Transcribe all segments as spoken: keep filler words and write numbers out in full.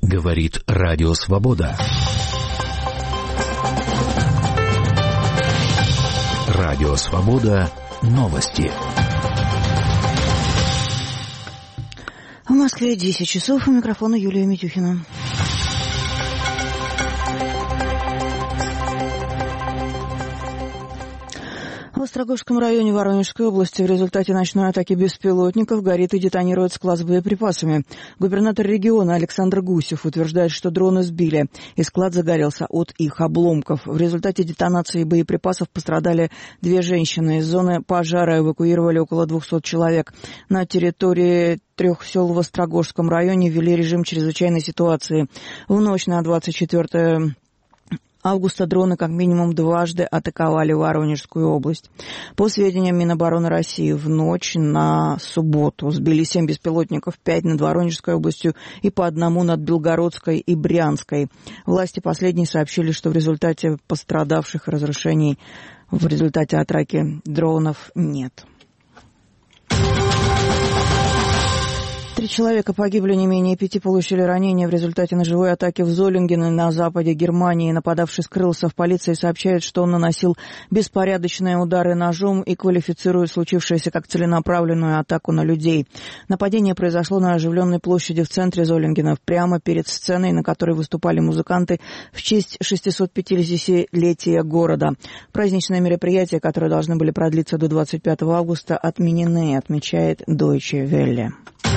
Говорит Радио Свобода. Радио Свобода. Новости. В Москве десять часов. У микрофона Юлия Митюхина. В Острогожском районе Воронежской области в результате ночной атаки беспилотников горит и детонирует склад с боеприпасами. Губернатор региона Александр Гусев утверждает, что дроны сбили, и склад загорелся от их обломков. В результате детонации боеприпасов пострадали две женщины. Из зоны пожара эвакуировали около двухсот человек. На территории трех сел в Острогожском районе ввели режим чрезвычайной ситуации. В ночь на двадцать четвёртое августа дроны как минимум дважды атаковали Воронежскую область. По сведениям Минобороны России, в ночь на субботу сбили семь беспилотников, пять над Воронежской областью и по одному над Белгородской и Брянской. Власти последние сообщили, что в результате пострадавших разрушений в результате атаки дронов нет. Три человека погибли, не менее пяти получили ранения в результате ножевой атаки в Золингене на западе Германии. Нападавший скрылся. В полиции сообщают, что он наносил беспорядочные удары ножом и квалифицирует случившееся как целенаправленную атаку на людей. Нападение произошло на оживленной площади в центре Золингена, прямо перед сценой, на которой выступали музыканты в честь шестисотпятидесятилетия города. Праздничные мероприятия, которые должны были продлиться до двадцать пятого августа, отменены, отмечает Deutsche Welle.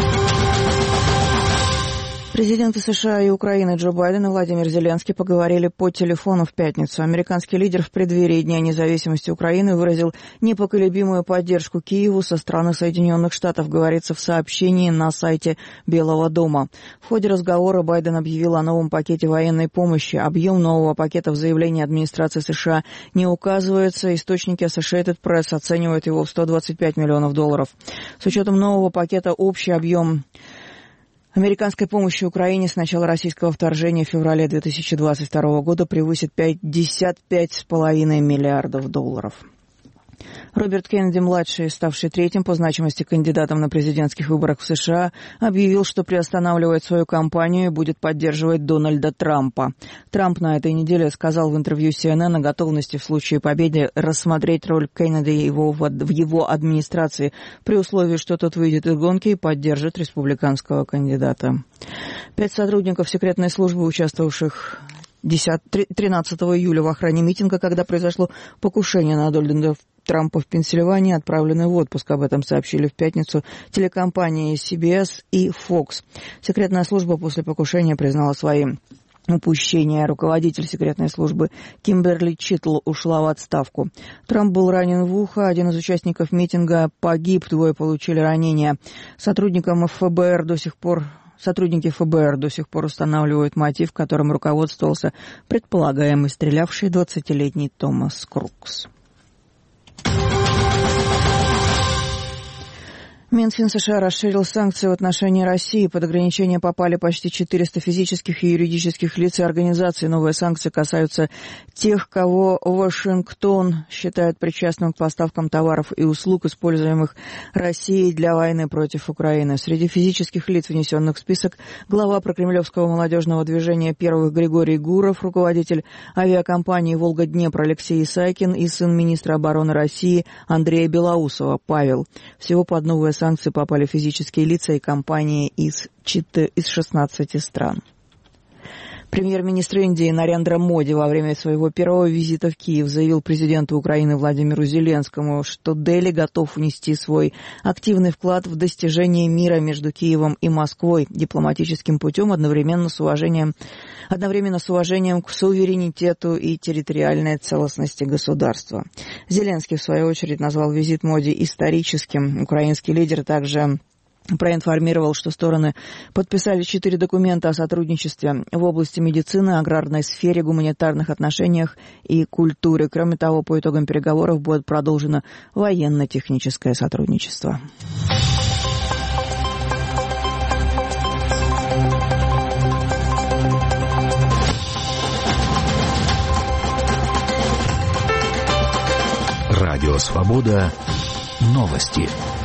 Президенты США и Украины Джо Байден и Владимир Зеленский поговорили по телефону в пятницу. Американский лидер в преддверии Дня независимости Украины выразил непоколебимую поддержку Киеву со стороны Соединенных Штатов, говорится в сообщении на сайте Белого дома. В ходе разговора Байден объявил о новом пакете военной помощи. Объем нового пакета в заявлении администрации США не указывается. Источники Associated Press оценивают его в сто двадцать пять миллионов долларов. С учетом нового пакета общий объем американской помощи Украине с начала российского вторжения в феврале две тысячи двадцать второго года превысит пятьдесят пять с половиной миллиардов долларов. Роберт Кеннеди-младший, ставший третьим по значимости кандидатом на президентских выборах в США, объявил, что приостанавливает свою кампанию и будет поддерживать Дональда Трампа. Трамп на этой неделе сказал в интервью си эн эн о готовности в случае победы рассмотреть роль Кеннеди его в его администрации при условии, что тот выйдет из гонки и поддержит республиканского кандидата. Пять сотрудников секретной службы, участвовавших тринадцатого июля в охране митинга, когда произошло покушение на Дональда Трампа в Пенсильвании, отправлены в отпуск. Об этом сообщили в пятницу телекомпании си би эс и Fox. Секретная служба после покушения признала свои упущения. Руководитель секретной службы Кимберли Читл ушла в отставку. Трамп был ранен в ухо. Один из участников митинга погиб, двое получили ранения. Сотрудникам эф бэ эр до сих пор Сотрудники эф бэ эр до сих пор устанавливают мотив, которым руководствовался предполагаемый стрелявший двадцатилетний Томас Крукс. Минфин США расширил санкции в отношении России. Под ограничения попали почти четыреста физических и юридических лиц и организаций. Новые санкции касаются тех, кого Вашингтон считает причастным к поставкам товаров и услуг, используемых Россией для войны против Украины. Среди физических лиц, внесенных в список, глава прокремлевского молодежного движения «Первых» Григорий Гуров, руководитель авиакомпании «Волга-Днепр» Алексей Исайкин и сын министра обороны России Андрея Белоусова Павел. Всего под новые санкции попали физические лица и компании из шестнадцати стран. Премьер-министр Индии Нарендра Моди во время своего первого визита в Киев заявил президенту Украины Владимиру Зеленскому, что Дели готов внести свой активный вклад в достижение мира между Киевом и Москвой дипломатическим путем, одновременно с уважением, одновременно с уважением к суверенитету и территориальной целостности государства. Зеленский, в свою очередь, назвал визит Моди историческим. Украинский лидер также проинформировал, что стороны подписали четыре документа о сотрудничестве в области медицины, аграрной сфере, гуманитарных отношениях и культуре. Кроме того, по итогам переговоров будет продолжено военно-техническое сотрудничество. Радио Свобода. Новости.